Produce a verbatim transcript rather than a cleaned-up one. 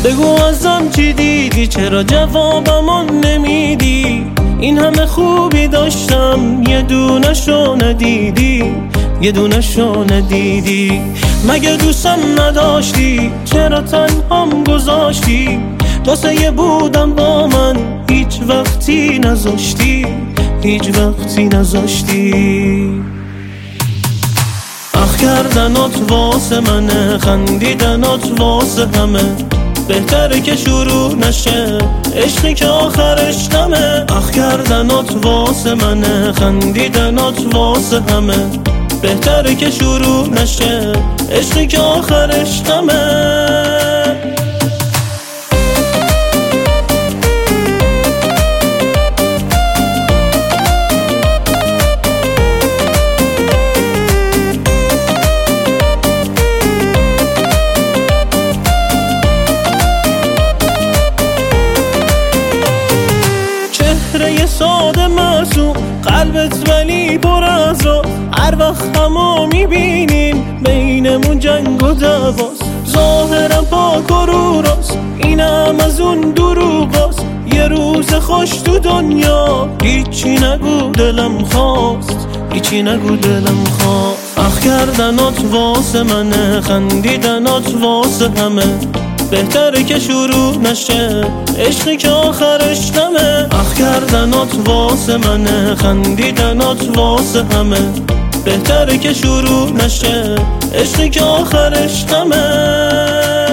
بگو ازم چی دیدی، چرا جوابمو نمیدی؟ این همه خوبی داشتم یه دونشو ندیدی، یه دونشو ندیدی. مگه دوستم نداشتی؟ چرا تنهام گذاشتی؟ واسه یه بودم با من هیچ وقتی نذاشتی، هیچ وقتی نذاشتی. اخ کردنات واسه منه، خندیدنات واسه همه، بهتره که شروع نشه عشقی که آخرش نمه. اخ کردنات واسه منه، خندیدنات واسه همه، بهتره که شروع نشه عشقی که آخرش نمه. چهره ساده معصوم، قلبت ولی پر از راز. هر وقت همو میبینیم بینمون جنگ و دعواست. ظاهرم پاک و رو راست، اینم از اون دروغاست. یه روز خوش تو دنیا هیچی نگو دلم خواست، هیچی نگو دلم خواست. اخ کردنات واسه منه، خندیدنات واسه همه، بهتره که شروع نشه عشقی که آخرش نمه. اخ کردنات واسه منه، خندیدنات واسه همه، بهتره که شروع نشه عشقی که آخرش نمه.